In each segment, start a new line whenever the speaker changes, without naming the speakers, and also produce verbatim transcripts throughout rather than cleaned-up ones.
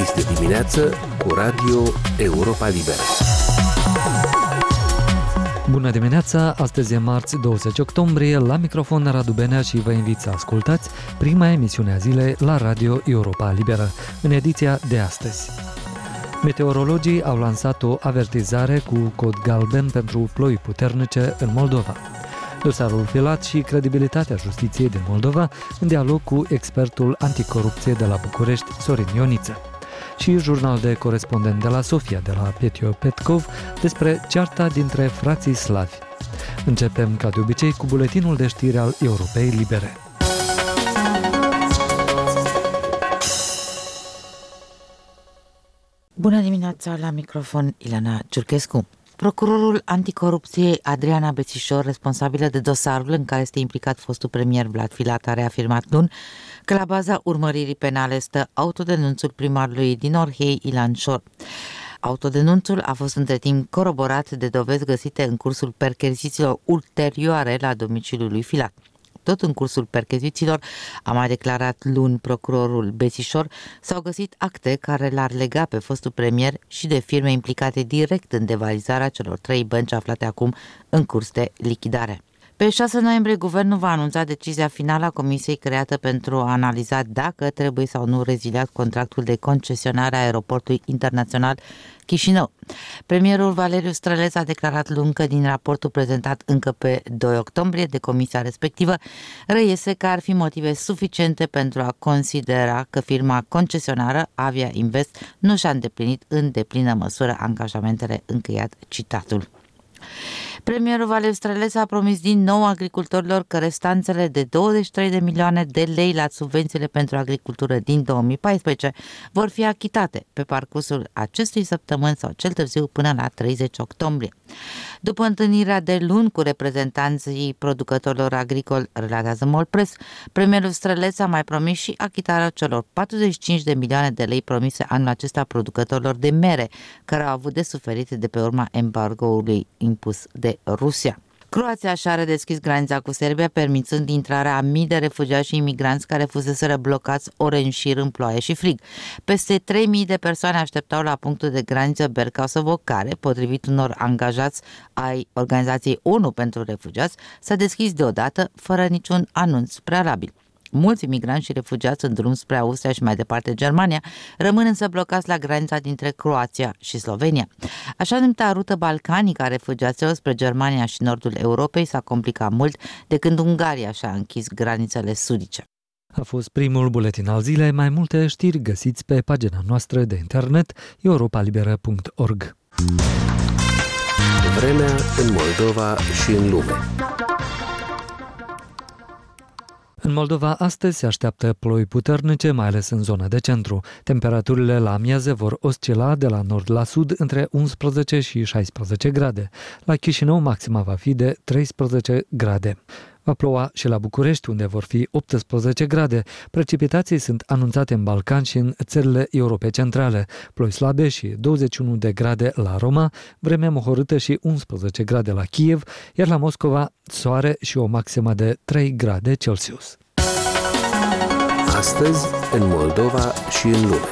Este dimineață cu Radio Europa Liberă.
Bună dimineața, astăzi e marți douăzeci octombrie, la microfon Radu Benea și vă invit să ascultați prima emisiune a zilei la Radio Europa Liberă, în ediția de astăzi. Meteorologii au lansat o avertizare cu cod galben pentru ploi puternice în Moldova. Dosarul filat și credibilitatea justiției din Moldova în dialog cu expertul anticorupție de la București, Sorin Ioniță. Și jurnal de corespondent de la Sofia, de la Petio Petkov, despre cearta dintre frații slavi. Începem, ca de obicei, cu buletinul de știri al Europei Libere.
Bună dimineața, la microfon Ilana Ciurchescu. Procurorul anticorupției Adriana Bețișor, responsabilă de dosarul în care este implicat fostul premier Vlad Filat, a reafirmat luni că la baza urmăririi penale stă autodenunțul primarului din Orhei, Ilan Șor. Autodenunțul a fost între timp coroborat de dovezi găsite în cursul perchezițiilor ulterioare la domiciliul lui Filat. Tot în cursul perchezițiilor, a mai declarat luni procurorul Bețișor, s-au găsit acte care l-ar lega pe fostul premier și de firme implicate direct în devalizarea celor trei bănci aflate acum în curs de lichidare. Pe șase noiembrie, guvernul va anunța decizia finală a comisiei creată pentru a analiza dacă trebuie sau nu reziliat contractul de concesionare a aeroportului internațional Chișinău. Premierul Valeriu Străleț a declarat luni că din raportul prezentat încă pe doi octombrie de comisia respectivă reiese că ar fi motive suficiente pentru a considera că firma concesionară Avia Invest nu și-a îndeplinit în deplină măsură angajamentele, încheiat citatul. Premierul Valeriu Străleț a promis din nou agricultorilor că restanțele de douăzeci și trei de milioane de lei la subvențiile pentru agricultură din două mii paisprezece vor fi achitate pe parcursul acestei săptămâni sau cel târziu până la treizeci octombrie. După întâlnirea de luni cu reprezentanții producătorilor agricoli, relatează Molpress, premierul Străleț a mai promis și achitarea celor patruzeci și cinci de milioane de lei promise anul acesta producătorilor de mere, care au avut de suferit de pe urma embargoului impus de Rusia. Croația și-a redeschis granița cu Serbia, permițând intrarea a mii de refugiați și imigranți care fuseseră blocați ore în șir în ploaie și frig. Peste trei mii de persoane așteptau la punctul de graniță Bercasovo, care, potrivit unor angajați ai Organizației ONU pentru Refugiați, s-a deschis deodată, fără niciun anunț prealabil. Mulți imigranți și refugiați în drum spre Austria și mai departe Germania rămân însă blocați la granița dintre Croația și Slovenia. Așa numita rută balcanică a refugiaților spre Germania și nordul Europei s-a complicat mult de când Ungaria și-a închis granițele sudice.
A fost primul buletin al zilei. Mai multe știri găsiți pe pagina noastră de internet europa liberă punct org.
Vremea în Moldova și în lume.
În Moldova astăzi se așteaptă ploi puternice, mai ales în zona de centru. Temperaturile la amiază vor oscila de la nord la sud între unsprezece și șaisprezece grade. La Chișinău maxima va fi de treisprezece grade. Va ploua și la București, unde vor fi optsprezece grade. Precipitații sunt anunțate în Balcani și în țările Europei Centrale. Ploi slabe și douăzeci și unu de grade la Roma, vreme mohorâtă și unsprezece grade la Kiev, iar la Moscova soare și o maximă de trei grade Celsius.
Astăzi, în Moldova și în lume.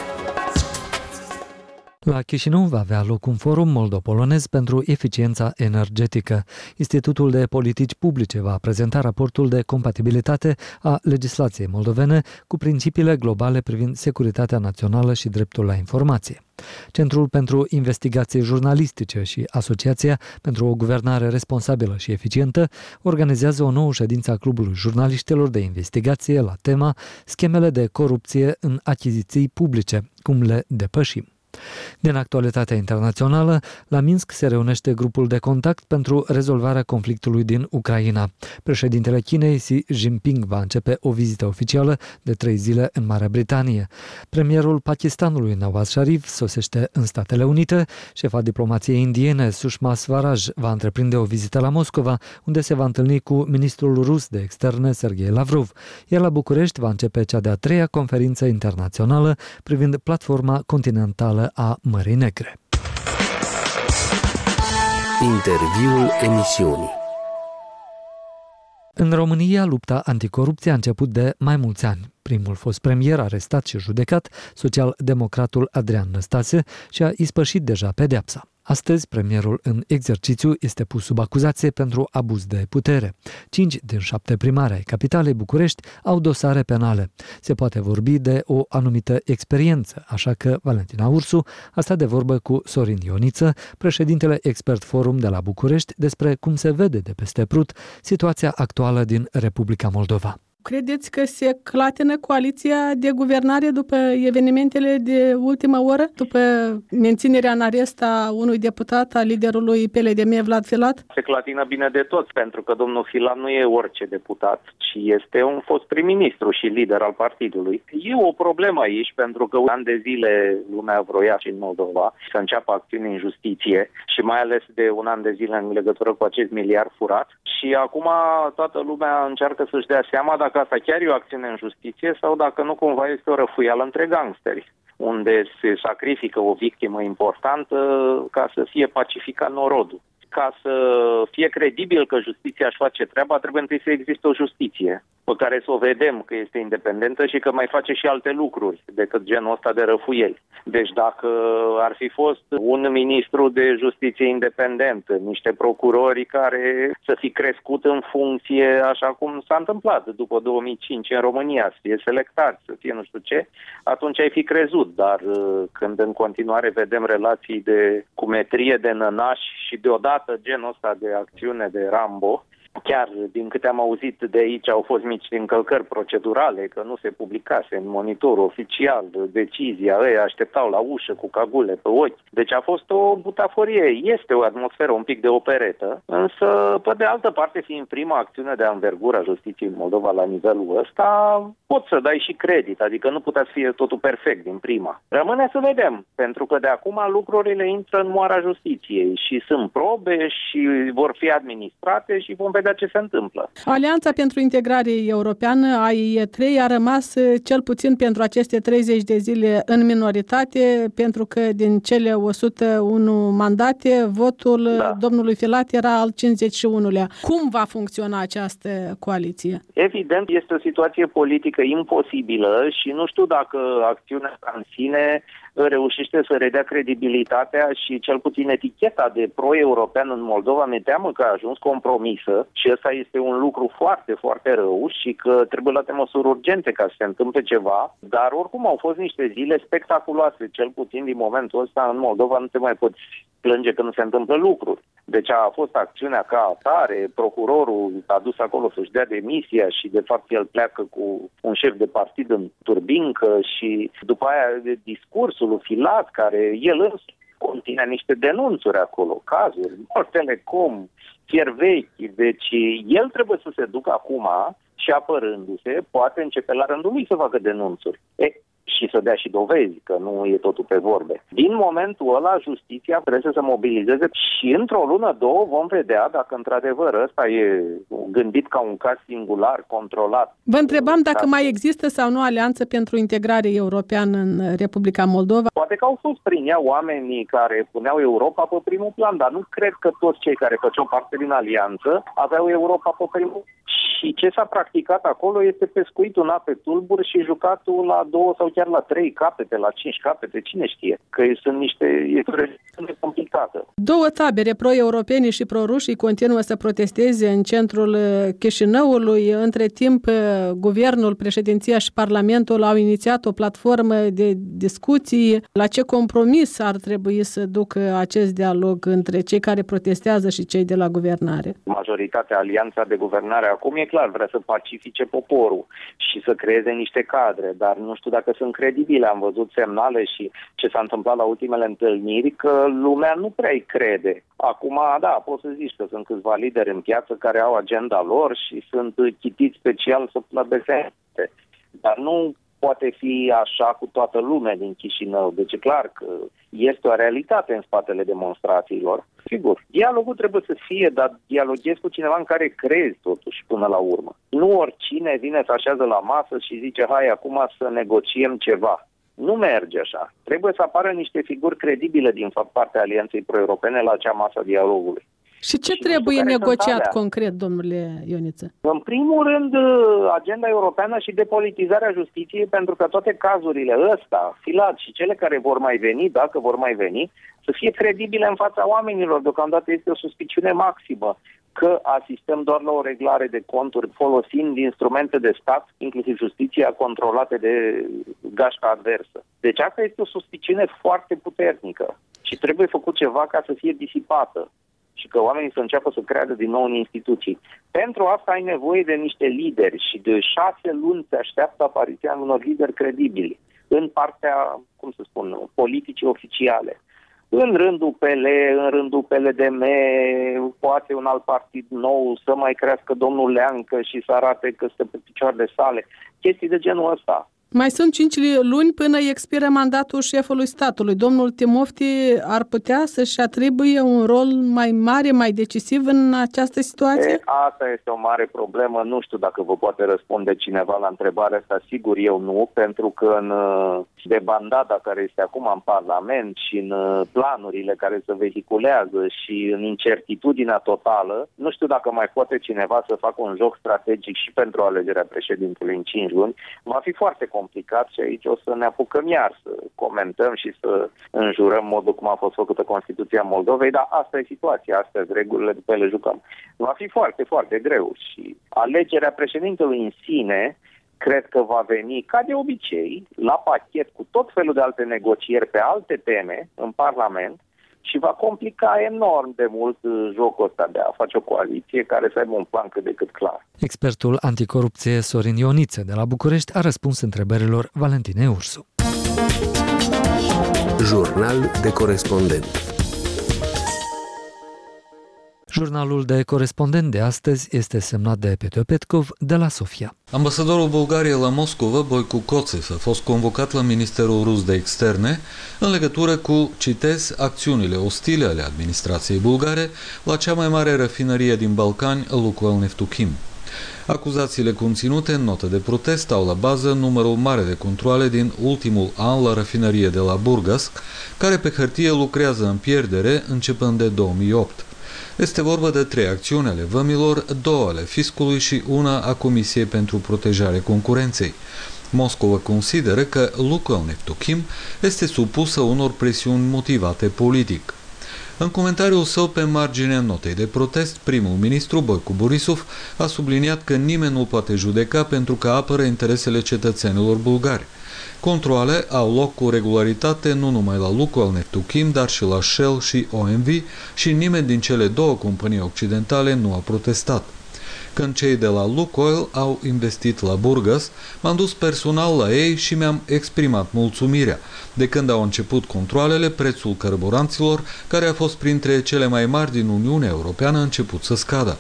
La Chișinău va avea loc un forum moldo-polonez pentru eficiența energetică. Institutul de Politici Publice va prezenta raportul de compatibilitate a legislației moldovene cu principiile globale privind securitatea națională și dreptul la informație. Centrul pentru Investigații Jurnalistice și Asociația pentru o Guvernare Responsabilă și Eficientă organizează o nouă ședință a Clubului Jurnaliștilor de Investigație la tema Schemele de corupție în achiziții publice, cum le depășim. Din actualitatea internațională, la Minsk se reunește grupul de contact pentru rezolvarea conflictului din Ucraina. Președintele Chinei Xi Jinping va începe o vizită oficială de trei zile în Marea Britanie. Premierul Pakistanului Nawaz Sharif sosește în Statele Unite. Șefa diplomației indiene Sushma Swaraj va întreprinde o vizită la Moscova, unde se va întâlni cu ministrul rus de externe Sergei Lavrov. Iar la București va începe cea de-a treia conferință internațională privind platforma continentală a Mării Negre.
Interviul emisiunii.
În România, lupta anticorupție a început de mai mulți ani. Primul fost premier arestat și judecat, social-democratul Adrian Năstase, și-a ispășit deja pedeapsa. Astăzi, premierul în exercițiu este pus sub acuzație pentru abuz de putere. Cinci din șapte primari ai capitalei București au dosare penale. Se poate vorbi de o anumită experiență, așa că Valentina Ursu a stat de vorbă cu Sorin Ioniță, președintele Expert Forum de la București, despre cum se vede de peste Prut situația actuală din Republica Moldova.
Credeți că se clatină coaliția de guvernare după evenimentele de ultimă oră, după menținerea în arest a unui deputat, a liderului P L D M, Vlad Filat?
Se clatină bine de toți, pentru că domnul Filat nu e orice deputat, ci este un fost prim-ministru și lider al partidului. E o problemă aici, pentru că un an de zile lumea vroia și în Moldova să înceapă acțiuni în justiție și mai ales de un an de zile în legătură cu acest miliard furat. Și acum toată lumea încearcă să-și dea seama dacă asta chiar e o acțiune în justiție sau dacă nu cumva este o răfuială între gangsteri, unde se sacrifică o victimă importantă ca să fie pacificat norodul. Ca să fie credibil că justiția își face treaba, trebuie întâi să existe o justiție pe care să o vedem că este independentă și că mai face și alte lucruri decât genul ăsta de răfuieli. Deci dacă ar fi fost un ministru de justiție independent, niște procurori care să fi crescut în funcție așa cum s-a întâmplat după două mii cinci în România, să fie selectați, să fie nu știu ce, atunci ai fi crezut. Dar când în continuare vedem relații de cumetrie, de nănași și deodată genul ăsta de acțiune de Rambo, chiar din câte am auzit de aici au fost mici încălcări procedurale, că nu se publicase în monitorul oficial decizia, ei așteptau la ușă cu cagule pe ochi. Deci a fost o butaforie, este o atmosferă un pic de operetă, însă pe de altă parte, fiind prima acțiune de anvergură a justiției în Moldova la nivelul ăsta, poți să dai și credit, adică nu putea să fie totul perfect din prima. Rămâne să vedem, pentru că de acum lucrurile intră în moara justiției și sunt probe și vor fi administrate și vom vedea ce se întâmplă.
Alianța pentru Integrare Europeană, A I E trei, a rămas cel puțin pentru aceste treizeci de zile în minoritate, pentru că din cele o sută unu mandate, votul da. domnului Filat era al cincizeci și unulea. Cum va funcționa această coaliție?
Evident, este o situație politică imposibilă și nu știu dacă acțiunea în sine reușește să redea credibilitatea și cel puțin eticheta de pro-european în Moldova. Mi-e teamă că a ajuns compromisă și ăsta este un lucru foarte, foarte rău și că trebuie luate măsuri urgente ca să se întâmple ceva, dar oricum au fost niște zile spectaculoase, cel puțin din momentul ăsta în Moldova nu te mai poți plânge că nu se întâmplă lucruri. Deci a fost acțiunea ca atare, procurorul a dus acolo să-și dea demisia și de fapt el pleacă cu un șef de partid în turbincă și după aia discursul lui Filat, care el însuși conținea niște denunțuri acolo, cazuri, Nord Telecom, fier vechi, deci el trebuie să se ducă acum și apărându-se, poate începe la rândul lui să facă denunțuri. E, și să dea și dovezi, că nu e totul pe vorbe. Din momentul ăla, justiția trebuie să se mobilizeze și într-o lună, două vom vedea dacă într-adevăr ăsta e gândit ca un caz singular, controlat.
Vă întrebam dacă mai există sau nu alianță pentru integrare europeană în Republica Moldova.
Poate că au fost prin ea oamenii care puneau Europa pe primul plan, dar nu cred că toți cei care făceau parte din alianță aveau Europa pe primul. Și ce s-a practicat acolo este pescuitul în ape tulburi și jucatul la două sau chiar la trei capete, la cinci capete, cine știe, că sunt niște, este o regiune complicată.
Două tabere, pro-europeni și pro-rușii, continuă să protesteze în centrul Chișinăului. Între timp, guvernul, președinția și parlamentul au inițiat o platformă de discuții. La ce compromis ar trebui să ducă acest dialog între cei care protestează și cei de la guvernare?
Majoritatea, alianța de guvernare acum e clar, vrea să pacifice poporul și să creeze niște cadre, dar nu știu dacă sunt credibile. Am văzut semnale și ce s-a întâmplat la ultimele întâlniri că lumea nu prea-i crede. Acum, da, poți să zici că sunt câțiva lideri în piață care au agenda lor și sunt chitiți special să plăbesc, dar nu poate fi așa cu toată lumea din Chișinău. Deci e clar că este o realitate în spatele demonstrațiilor. Sigur, dialogul trebuie să fie, dar dialoghezi cu cineva în care crezi totuși până la urmă. Nu oricine vine să așează la masă și zice hai acum să negociem ceva. Nu merge așa. Trebuie să apară niște figuri credibile din partea Alianței Pro-Europene la acea masă a dialogului.
Și ce și trebuie negociat concret, domnule Ioniță?
În primul rând, agenda europeană și depolitizarea justiției, pentru că toate cazurile ăsta, Filat și cele care vor mai veni, dacă vor mai veni, să fie credibile în fața oamenilor. Deocamdată este o suspiciune maximă că asistăm doar la o reglare de conturi folosind instrumente de stat, inclusiv justiția, controlate de gașca adversă. Deci asta este o suspiciune foarte puternică și trebuie făcut ceva ca să fie disipată și că oamenii să înceapă să creadă din nou în instituții. Pentru asta ai nevoie de niște lideri și de șase luni se așteaptă apariția unor lideri credibili în partea, cum să spun, politicii oficiale. În rândul P L, în rândul P L D M, poate un alt partid nou să mai crească domnul Leancă și să arate că stă pe picioarele sale. Chestii de genul ăsta.
Mai sunt cinci luni până expiră mandatul șefului statului. Domnul Timofti ar putea să-și atribuie un rol mai mare, mai decisiv în această situație?
E, asta este o mare problemă. Nu știu dacă vă poate răspunde cineva la întrebarea asta. Sigur eu nu, pentru că în debandada care este acum în Parlament și în planurile care se vehiculează și în incertitudinea totală, nu știu dacă mai poate cineva să facă un joc strategic și pentru alegerea președintelui în cinci luni. Va fi foarte complicat. complicat și aici o să ne apucăm iar să comentăm și să înjurăm modul cum a fost făcută Constituția Moldovei, dar asta e situația, astăzi regulile după ele jucăm. Va fi foarte, foarte greu și alegerea președintelui în sine cred că va veni, ca de obicei, la pachet cu tot felul de alte negocieri pe alte teme în Parlament și va complica enorm de mult jocul ăsta de a face o coaliție care să aibă un plan cât de cât clar.
Expertul anticorupție Sorin Ioniță de la București a răspuns întrebărilor Valentinei Ursu.
Jurnal de corespondent.
Jurnalul de corespondent de astăzi este semnat de Petru Petkov de la Sofia.
Ambasadorul Bulgariei la Moscova, Boicu Koțev, a fost convocat la Ministerul Rus de Externe în legătură cu, citez, acțiunile ostile ale administrației bulgare la cea mai mare rafinărie din Balcani, Lukoil Neftuchim. Acuzațiile conținute în notă de protest au la bază numărul mare de controale din ultimul an la rafinărie de la Burgas, care pe hârtie lucrează în pierdere începând de două mii opt. Este vorba de trei acțiuni ale vămilor, două ale fiscului și una a Comisiei pentru Protejare Concurenței. Moscova consideră că Lukoil Neftuchim este supusă unor presiuni motivate politic. În comentariul său pe marginea notei de protest, primul ministru Boicu Borisov a subliniat că nimeni nu poate judeca pentru că apără interesele cetățenilor bulgari. Controale au loc cu regularitate nu numai la Lukoil Neftuchim, dar și la Shell și O M V și nimeni din cele două companii occidentale nu a protestat. Când cei de la Lukoil au investit la Burgas, m-am dus personal la ei și mi-am exprimat mulțumirea. De când au început controalele, prețul carburanților, care a fost printre cele mai mari din Uniunea Europeană, a început să scadă.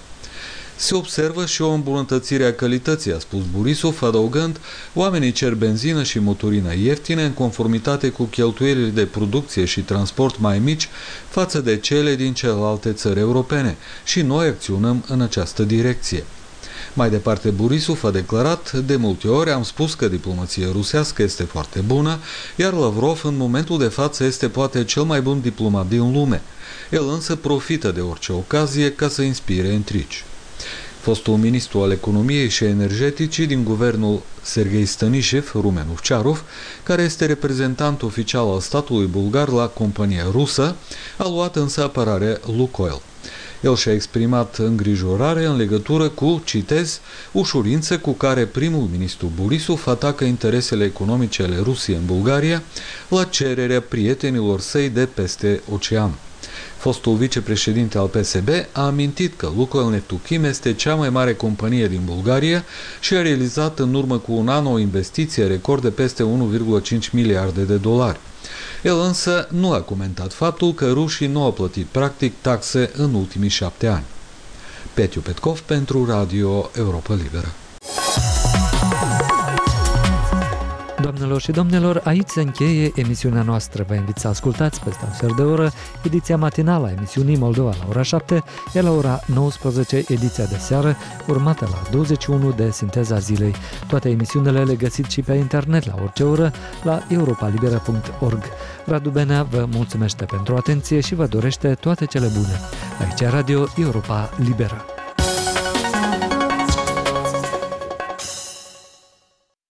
Se observă și o îmbunătățire a calității, a spus Borisov, adăugând, oamenii cer benzină și motorină ieftine în conformitate cu cheltuielile de producție și transport mai mici față de cele din celelalte țări europene și noi acționăm în această direcție. Mai departe, Borisov a declarat, de multe ori am spus că diplomația rusească este foarte bună, iar Lavrov în momentul de față este poate cel mai bun diplomat din lume. El însă profită de orice ocazie ca să inspire intrigi. Fostul ministru al economiei și energeticii din guvernul Serghei Stănișev, Rumen Ovciarov, care este reprezentant oficial al statului bulgar la compania rusă, a luat însă apărarea Lukoil. El și-a exprimat îngrijorare în legătură cu, citez, ușurință cu care primul ministru Borisov atacă interesele economice ale Rusiei în Bulgaria la cererea prietenilor săi de peste ocean. Fostul vicepreședinte al P S B a amintit că Lukoil Neftuchim este cea mai mare companie din Bulgaria și a realizat în urmă cu un an o investiție record de peste unu virgulă cinci miliarde de dolari. El însă nu a comentat faptul că rușii nu au plătit practic taxe în ultimii șapte ani. Petru Petkov pentru Radio Europa Liberă.
Doamnelor Doamnelor și domnilor, aici se încheie emisiunea noastră. Vă invit să ascultați peste un sfert de oră ediția matinală a emisiunii Moldova la ora șapte, iar la ora nouăsprezece ediția de seară, urmată la douăzeci și unu de Sinteza Zilei. Toate emisiunile le găsiți și pe internet la orice oră la europa libera punct org. Radu Benea vă mulțumește pentru atenție și vă dorește toate cele bune. Aici Radio Europa Liberă.